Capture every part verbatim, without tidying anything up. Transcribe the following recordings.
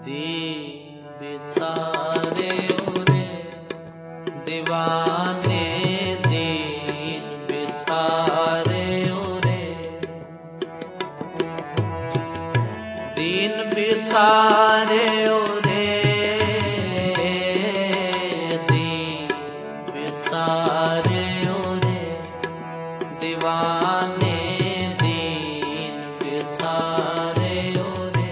दीन बिसारे रे दीवाने दीन बिसारे रे दीन बिसारे रे दीन बिसारे रे दीवाने दीन बिसारे रे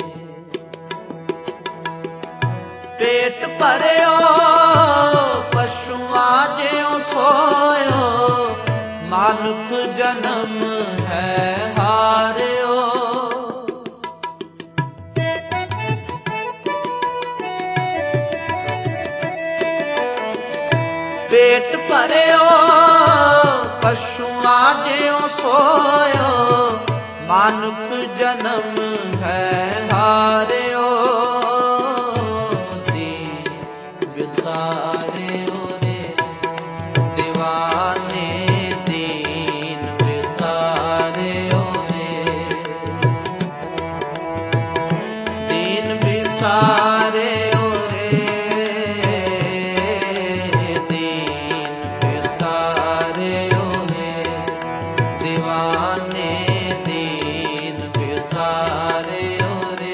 पेट भरियो पशुआ ज्यों सोयो मानुख जन्म है हारियो पेट भरियो पशुआ ज्यों सोयो मानुख जन्म है हारियो दीन बिसारे रे दीवाने दीन बिसारे रे दीन बिसारे दीवाने दीन बिसारे रे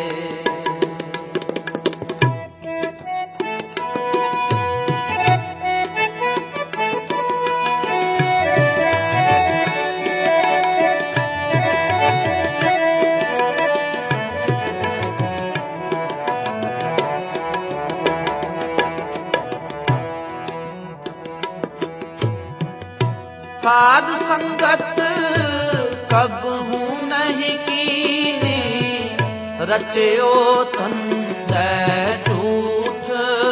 साध संगत कबहू नहीं कीनी रचयो तंदै झूठ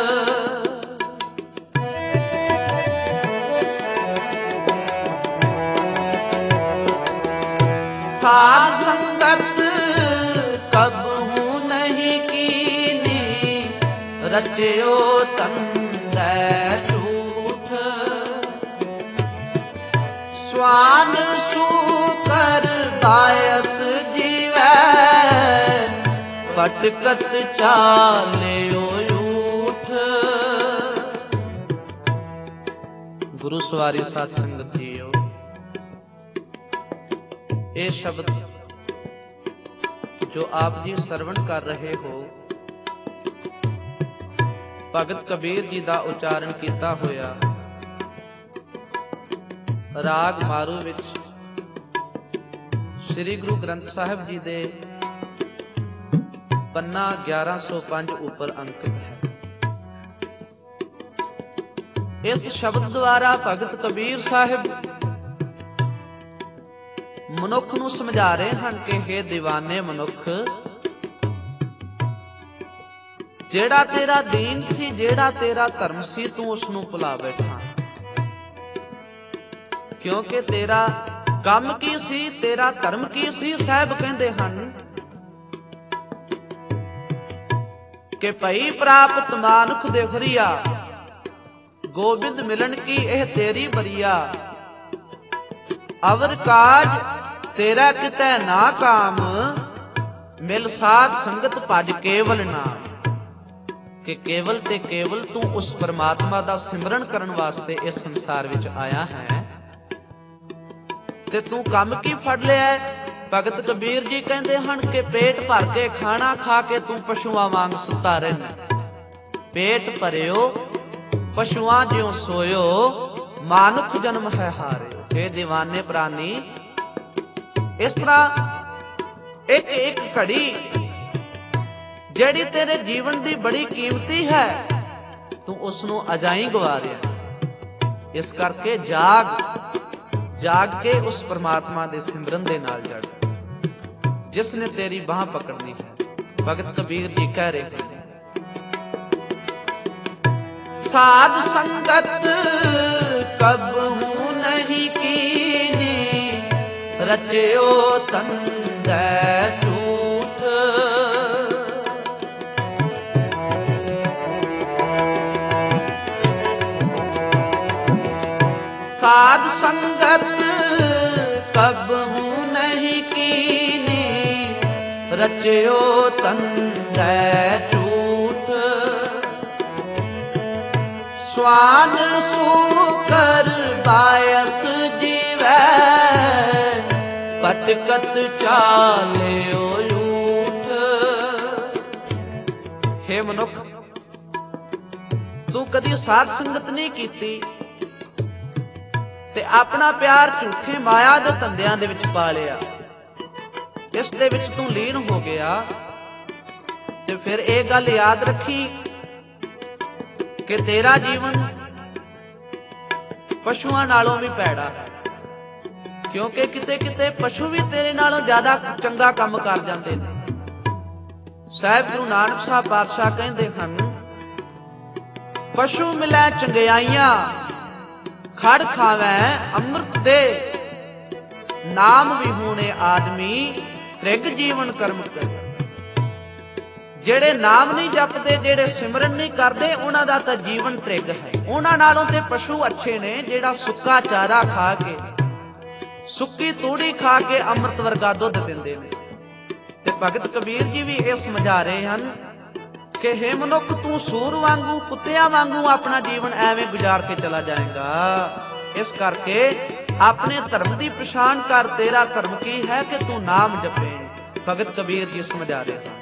साध संगत कबहू नहीं कीनी रचयो तंदै झूठ स्वान सूकर दायस जीवै पटकत चालियो ऊठ गुरु सवारी साध संगत जीओ ये शब्द जो आप जी श्रवण कर रहे हो भगत कबीर जी का उच्चारण किया होया राग मारू विच श्री गुरु ग्रंथ साहिब जी दे पन्ना ग्यारह सौ पांच ऊपर अंकित है। इस शब्द द्वारा भगत कबीर साहिब मनुख नूं समझा रहे हैं कि हे दीवाने मनुख जेड़ा तेरा दीन सी जेड़ा तेरा धर्म सी तू उसनूं भुला बैठा क्योंकि तेरा कम की सी तेरा धर्म की सी साहब कहते हैं कि भई प्राप्त मानुख दे हरिया गोबिंद मिलन की एह तेरी बरिया अवर काज तेरा कितै ना काम मिल साध संगत भज केवल नाम कि केवल ते केवल तू उस परमात्मा दा सिमरन करन वास्ते इस संसार विच आया है ते तू कम की फड़ लिया। भगत कबीर जी कहते हैं कि पेट भर के खाना खा के तू पशुआं वांग सुता रहना पेट भरियो पशुआं ज्यों सोयो मानुख जन्म है हारियो हे दीवाने प्राणी इस तरह एक एक घड़ी जेड़ी तेरे जीवन दी बड़ी कीमती है तू उसनूं अजाई गवा रहा इस करके जाग जाग के उस परमात्मा दे सिमरन दे नाल जड़ जिसने तेरी बाह पकड़नी है। भगत कबीर जी कह रहे हैं साध संगत कबहू नहीं कीनी रचयो तंदै झूठ साध संगत कबहू नहीं कीनी ਰਚਿਓ ਤੰਦੈ ਝੂਠ। ਸਵਾਨ ਸੂਕਰ ਬਾਇਸ ਜੀਵੈ ਪਟਕਤ ਚਾਲਿਓ ਊਠ। ਹੇ ਮਨੁੱਖ, ਤੂੰ ਕਦੀ ਸਾਧ ਸੰਗਤ ਨਹੀਂ ਕੀਤੀ ਤੇ ਆਪਣਾ ਪਿਆਰ ਝੂਠੇ ਮਾਇਆ ਦੇ ਧੰਦਿਆਂ ਦੇ ਵਿੱਚ ਪਾ ਲਿਆ, ਇਸ ਦੇ ਵਿੱਚ ਤੂੰ ਲੀਨ ਹੋ ਗਿਆ। ਤੇ ਫਿਰ ਇਹ ਗੱਲ ਯਾਦ ਰੱਖੀ ਕਿ ਤੇਰਾ ਜੀਵਨ ਪਸ਼ੂਆਂ ਨਾਲੋਂ ਵੀ ਭੈੜਾ ਹੈ, ਕਿਉਂਕਿ ਕਿਤੇ ਕਿਤੇ ਪਸ਼ੂ ਵੀ ਤੇਰੇ ਨਾਲੋਂ ਜ਼ਿਆਦਾ ਚੰਗਾ ਕੰਮ ਕਰ ਜਾਂਦੇ ਨੇ। ਸਾਹਿਬ ਗੁਰੂ ਨਾਨਕ ਸਾਹਿਬ ਪਾਤਸ਼ਾਹ ਕਹਿੰਦੇ ਹਨ, ਪਸ਼ੂ ਮਿਲੈ ਚੰਗਿਆਈਆਂ ਖੜ ਖਾਵੈ ਅੰਮ੍ਰਿਤ ਦੇ, ਨਾਮ ਵਿਹੂਣੇ ਆਦਮੀ ਤ੍ਰਿਗ ਜੀਵਨ ਕਰਮ ਕਰ। ਜਿਹੜੇ ਨਾਮ ਨਹੀਂ ਜਪਦੇ, ਜਿਹੜੇ ਸਿਮਰਨ ਨਹੀਂ ਕਰਦੇ, ਉਹਨਾਂ ਦਾ ਤਾਂ ਜੀਵਨ ਤ੍ਰਿਗ ਹੈ। ਉਹਨਾਂ ਨਾਲੋਂ ਤੇ ਪਸ਼ੂ ਅੱਛੇ ਨੇ ਜਿਹੜਾ ਸੁੱਕਾ ਚਾਰਾ ਖਾ ਕੇ, ਸੁੱਕੀ ਤੂੜੀ ਖਾ ਕੇ ਅੰਮ੍ਰਿਤ ਵਰਗਾ ਦੁੱਧ ਦਿੰਦੇ ਨੇ। ਤੇ ਭਗਤ ਕਬੀਰ ਜੀ ਵੀ ਇਹ ਸਮਝਾ ਰਹੇ ਹਨ ਕਿ ਹੇ ਮਨੁੱਖ, ਤੂੰ ਸੂਰ ਵਾਂਗੂ, ਕੁੱਤਿਆਂ ਵਾਂਗੂ ਆਪਣਾ ਜੀਵਨ ਐਵੇਂ ਗੁਜ਼ਾਰ ਕੇ ਚਲਾ ਜਾਏਗਾ। ਇਸ ਕਰਕੇ ਆਪਣੇ ਧਰਮ ਦੀ ਪਛਾਣ ਕਰ। ਤੇਰਾ ਧਰਮ ਕੀ ਹੈ ਕਿ ਤੂੰ ਨਾਮ ਜਪੇ। ਭਗਤ ਕਬੀਰ ਜੀ ਸਮਝਾ ਰਹੇ ਹਨ,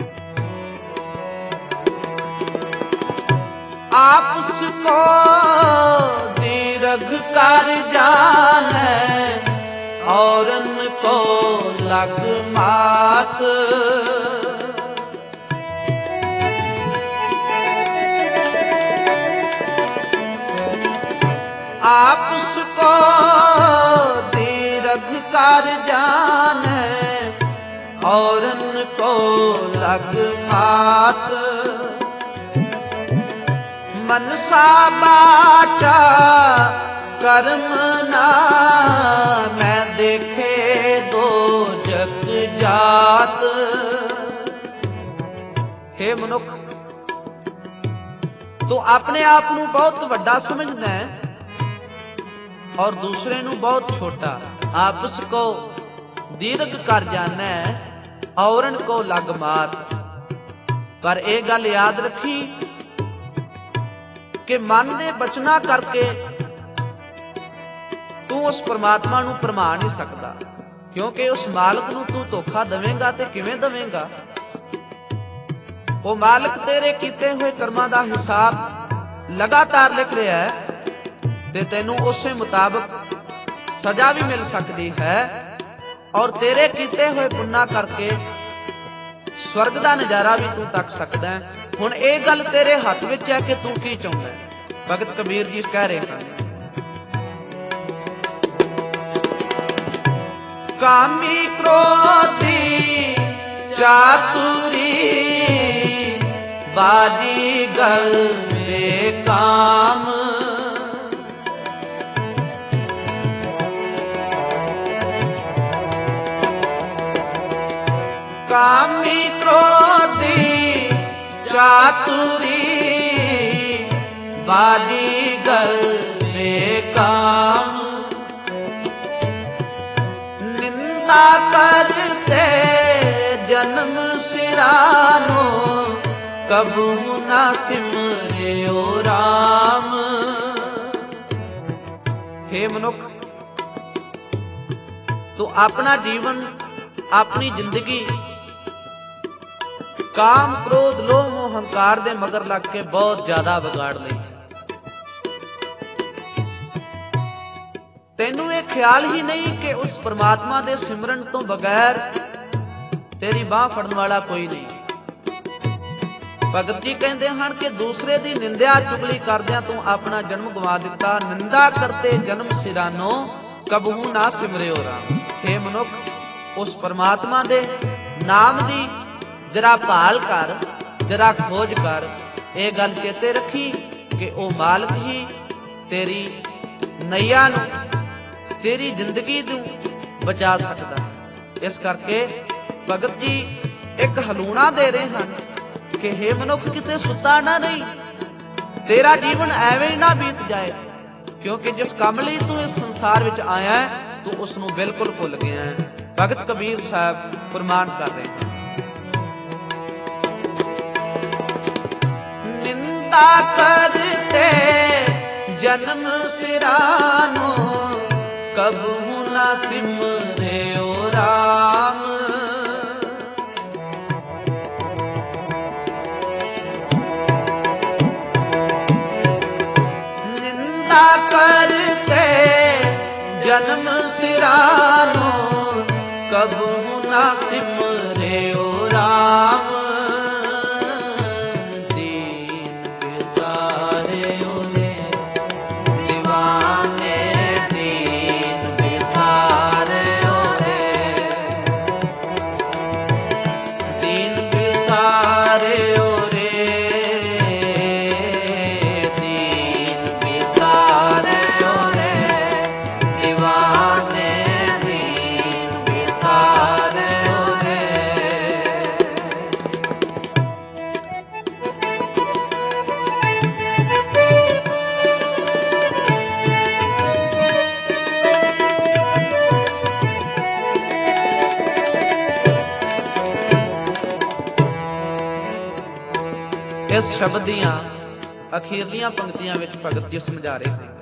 ਆਪਸ ਕੋ ਦੀਰਘ ਕਰ ਜਾਣੈ ਔਰਨ ਕੋ ਲਗ ਮਾਤ। ਆਪਸ ਕੋ ਦੀਰਘ ਕਰ ਜਾਣੈ ਔਰਨ ਕੋ ਲਗ ਮਾਤ। ਮਨਸਾ ਬਾਚਾ ਕਰਮ ਨਾ ਮੈਂ ਦੇਖੇ ਦੋ ਜਗ ਜਾਤ। ਹੇ ਮਨੁੱਖ, ਤੂੰ ਆਪਣੇ ਆਪ ਨੂੰ ਬਹੁਤ ਵੱਡਾ ਸਮਝਦਾ ਹੈ ਔਰ ਦੂਸਰੇ ਨੂੰ ਬਹੁਤ ਛੋਟਾ। ਆਪਸ ਕੋ ਦੀਰਘ ਕਰ ਜਾਣੈ ਔਰਨ ਕੋ ਲਗ ਮਾਤ। ਪਰ ਇਹ ਗੱਲ ਯਾਦ ਰੱਖੀ ਕਿ ਮਨ ਦੇ ਬਚਨਾ ਕਰਕੇ ਤੂੰ ਉਸ ਪਰਮਾਤਮਾ ਨੂੰ ਭਰਮਾ ਨਹੀਂ ਸਕਦਾ, ਕਿਉਂਕਿ ਉਸ ਮਾਲਕ ਨੂੰ ਤੂੰ ਧੋਖਾ ਦੇਵੇਂਗਾ ਤੇ ਕਿਵੇਂ ਦੇਵੇਂਗਾ। ਉਹ ਮਾਲਕ ਤੇਰੇ ਕੀਤੇ ਹੋਏ ਕਰਮਾਂ ਦਾ ਹਿਸਾਬ ਲਗਾਤਾਰ ਲਿਖ ਰਿਹਾ ਹੈ ਤੇ ਤੈਨੂੰ ਉਸੇ ਮੁਤਾਬਕ ਸਜ਼ਾ ਵੀ ਮਿਲ ਸਕਦੀ ਹੈ ਔਰ ਤੇਰੇ ਕੀਤੇ ਹੋਏ ਪੁੰਨਾਂ ਕਰਕੇ ਸਵਰਗ ਦਾ ਨਜ਼ਾਰਾ ਵੀ ਤੂੰ ਤੱਕ ਸਕਦਾ ਹੈ। ਹੁਣ ਇਹ ਗੱਲ ਤੇਰੇ ਹੱਥ ਵਿੱਚ ਹੈ ਕਿ ਤੂੰ ਕੀ ਚਾਹੁੰਦਾ ਹੈ। ਭਗਤ ਕਬੀਰ ਜੀ ਕਹਿ ਰਹੇ ਹਨ, ਕਾਮੀ ਕ੍ਰੋਧੀ ਚਾਤੁਰੀ ਬਾਜੀ ਗਲ ਮੇ ਕਾਮ। ਕਾਮੀ ਕ੍ਰੋਧੀ ਚਾਤੁਰੀ ਬਾਜੀ ਗਲ ਬੇਕਾਮ। ਨਿੰਦਾ ਕਰਤੇ ਜਨਮ ਸਿਰਾਨੋ ਕਬੂ ਨਾ ਸਿਮਰਿਓ ਰਾਮ। ਹੇ ਮਨੁੱਖ, ਤੂੰ ਆਪਣਾ ਜੀਵਨ, ਆਪਣੀ ਜ਼ਿੰਦਗੀ ਕਾਮ, ਕ੍ਰੋਧ, ਲੋਭ, ਮੋਹ, ਹੰਕਾਰ ਦੇ ਮਗਰ ਲੱਗ ਕੇ ਬਹੁਤ ਜ਼ਿਆਦਾ ਵਿਗਾੜ ਲਈ। ਤੈਨੂੰ ਇਹ ਖਿਆਲ ਹੀ ਨਹੀਂ ਕਿ ਉਸ ਪਰਮਾਤਮਾ ਦੇ ਸਿਮਰਨ ਤੋਂ ਬਗੈਰ ਤੇਰੀ ਬਾਹ ਫੜਨ ਵਾਲਾ ਕੋਈ ਨਹੀਂ। ਭਗਤ ਜੀ ਕਹਿੰਦੇ ਹਨ ਕਿ ਦੂਸਰੇ ਦੀ ਨਿੰਦਿਆ ਚੁਗਲੀ ਕਰਦਿਆਂ ਤੂੰ ਆਪਣਾ ਜਨਮ ਗਵਾ ਦਿੱਤਾ। ਨਿੰਦਾ ਕਰਤੇ ਜਨਮ ਸਿਰਾਨੋ ਕਬਹੂ ਨਾ ਸਿਮਰਿਓ ਰਾਮ। ਹੇ ਮਨੁੱਖ, ਉਸ ਪਰਮਾਤਮਾ ਦੇ ਨਾਮ ਦੀ ਜਰਾ ਭਾਲ ਕਰ, ਜਰਾ ਖੋਜ ਕਰ। ਇਹ ਗੱਲ ਚੇਤੇ ਰੱਖੀ ਕਿ ਉਹ ਮਾਲਕ ਹੀ ਤੇਰੀ ਨੈया ਨੂੰ, ਤੇਰੀ ਜ਼ਿੰਦਗੀ ਨੂੰ ਬਚਾ ਸਕਦਾ। ਇਸ ਕਰਕੇ ਭਗਤ ਜੀ ਇੱਕ ਹਲੂਣਾ ਦੇ ਰਹੇ ਹਨ ਕਿ ਹੇ ਮਨੁੱਖ, ਕਿਤੇ ਸੁੱਤਾ ਨਾ ਨਹੀਂ, ਤੇਰਾ ਜੀਵਨ ਐਵੇਂ ਹੀ ਨਾ ਬੀਤ ਜਾਏ, ਕਿਉਂਕਿ ਜਿਸ ਕੰਮ ਲਈ ਤੂੰ ਇਸ ਸੰਸਾਰ ਵਿੱਚ ਆਇਆ ਹੈ, ਤੂੰ ਉਸ ਨੂੰ ਬਿਲਕੁਲ ਭੁੱਲ ਗਿਆ ਹੈ। ਭਗਤ ਕਬੀਰ ਸਾਹਿਬ ਫਰਮਾਨ ਕਰ ਰਹੇ ਹਨ, ਨਿੰਦਾ ਕਰਤੇ ਜਨਮ ਸਿਰਾਨੋ ਕਬਹੂ ਨਾ ਸਿਮਰਿਓ ਰਾਮ। ਨਿੰਦਾ ਕਰਤੇ ਜਨਮ ਸਿਰਾਨੋ ਕਬਹੂ ਨਾ ਸਿਮਰਿਓ ਰਾਮ। ਦੀਨ ਬਿਸਾਰਿਓ ਨੇ ਦੀਵਾਨੇ, ਦੀਨ ਬਿਸਾਰਿਓ ਨੇ, ਦੀਨ ਬਿਸਾਰਿਓ ਰੇ, ਦੀਨ ਬਿਸਾਰਿਓ ਰੇ, ਦੀਵਾਨੇ ਦੀਨ ਬਿਸਾਰਿਓ ਰੇ। ਇਸ ਸ਼ਬਦ ਦੀਆਂ ਅਖੀਰਲੀਆਂ ਪੰਕਤੀਆਂ ਵਿੱਚ ਭਗਤ ਜੀ ਸਮਝਾ ਰਹੇ ਹਨ।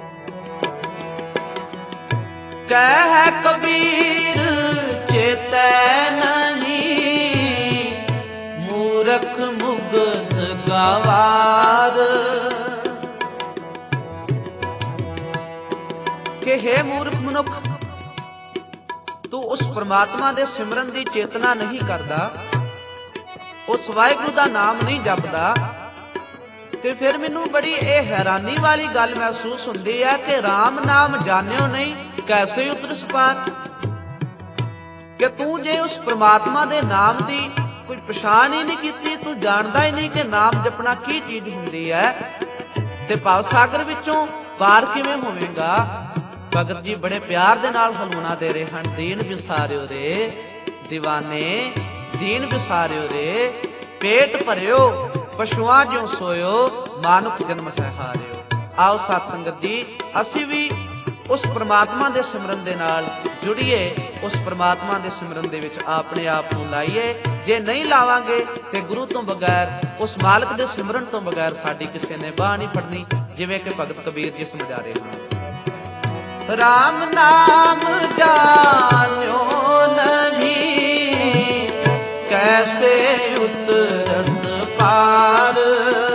ਕਹਿ ਕਬੀਰ ਚੇਤੈ ਨਹੀਂ, ਮੂਰਖ ਮੁਗਧ ਗਵਾਰ। ਕਿ ਹੇ ਮੂਰਖ ਮਨੁੱਖ, ਤੂੰ ਉਸ ਪ੍ਰਮਾਤਮਾ ਦੇ ਸਿਮਰਨ ਦੀ ਚੇਤਨਾ ਨਹੀਂ ਕਰਦਾ, ਉਸ ਵਾਹਿਗੁਰੂ ਦਾ ਨਾਮ ਨਹੀਂ ਜਪਦਾ, ਤੇ ਫਿਰ ਮੈਨੂੰ ਬੜੀ ਇਹ ਹੈਰਾਨੀ ਵਾਲੀ ਗੱਲ ਮਹਿਸੂਸ ਹੁੰਦੀ ਹੈ ਕਿ ਰਾਮ ਨਾਮ ਜਾਣਿਓ ਨਹੀਂ ਕੈਸੇ ਉਤਰਸ ਪਾਰ। ਕਿ ਤੂੰ ਜੇ ਉਸ ਪ੍ਰਮਾਤਮਾ ਦੇ ਨਾਮ ਦੀ ਕੋਈ ਪਛਾਣ ਹੀ ਨਹੀਂ ਕੀਤੀ, ਤੂੰ ਜਾਣਦਾ ਹੀ ਨਹੀਂ ਕਿ ਨਾਮ ਜਪਣਾ ਕੀ ਚੀਜ਼ ਹੁੰਦੀ ਹੈ, ਤੇ ਭਵ ਸਾਗਰ ਵਿੱਚੋਂ ਪਾਰ ਕਿਵੇਂ ਹੋਵੇਗਾ। ਭਗਤ ਜੀ ਬੜੇ ਪਿਆਰ ਦੇ ਨਾਲ ਹਲੂਣਾ ਦੇ ਰਹੇ ਹਨ। ਦੀਨ ਬਿਸਾਰਿਓ ਰੇ ਦੀਵਾਨੇ, ਦੀਨ ਬਿਸਾਰਿਓ ਰੇ, ਪੇਟ ਭਰਿਓ ਪਸ਼ੂਆਂ ਜਿਉ ਸੋਇਓ, ਮਾਨੁਖ ਜਨਮ ਹੈ ਹਾਰਿਓ। ਆਓ ਸਤ ਸੰਗਤ ਜੀ, ਅਸੀਂ ਵੀ ਉਸ ਪ੍ਰਮਾਤਮਾ ਦੇ ਸਿਮਰਨ ਦੇ ਨਾਲ ਜੁੜੀਏ, ਉਸ ਪ੍ਰਮਾਤਮਾ ਦੇ ਸਿਮਰਨ ਦੇ ਵਿੱਚ ਆਪਣੇ ਆਪ ਨੂੰ ਲਾਈਏ। ਜੇ ਨਹੀਂ ਲਾਵਾਂਗੇ ਤੇ ਗੁਰੂ ਤੋਂ ਬਗੈਰ, ਉਸ ਮਾਲਕ ਦੇ ਸਿਮਰਨ ਤੋਂ ਬਗੈਰ ਸਾਡੀ ਕਿਸੇ ਨੇ ਬਾਹ ਨਹੀਂ ਫੜਨੀ, ਜਿਵੇਂ ਕਿ ਭਗਤ ਕਬੀਰ ਜੀ ਸਮਝਾ ਰਹੇ ਹਨ। ਰਾਮ ਨਾਮ ਜਾਣਿਓ ਨਹੀਂ, ਕੈਸੇ ਉਤਰਸ ਪਾਰ।